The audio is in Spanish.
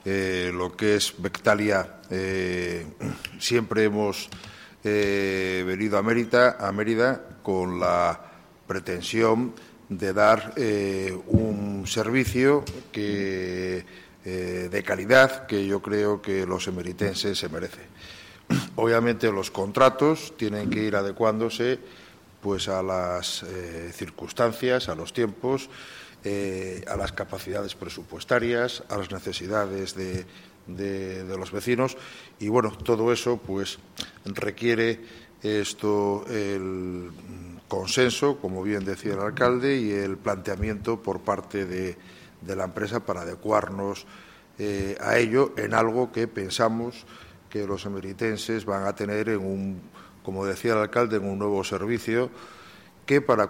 lo que es Bectalia, siempre hemos venido a Mérida con la pretensión de dar un servicio de calidad que yo creo que los emeritenses se merecen. Obviamente los contratos tienen que ir adecuándose pues a las circunstancias, a los tiempos, a las capacidades presupuestarias, a las necesidades de los vecinos y bueno, todo eso pues requiere el consenso, como bien decía el alcalde, y el planteamiento por parte de la empresa para adecuarnos a ello en algo que pensamos que los emeritenses van a tener como decía el alcalde, en un nuevo servicio que para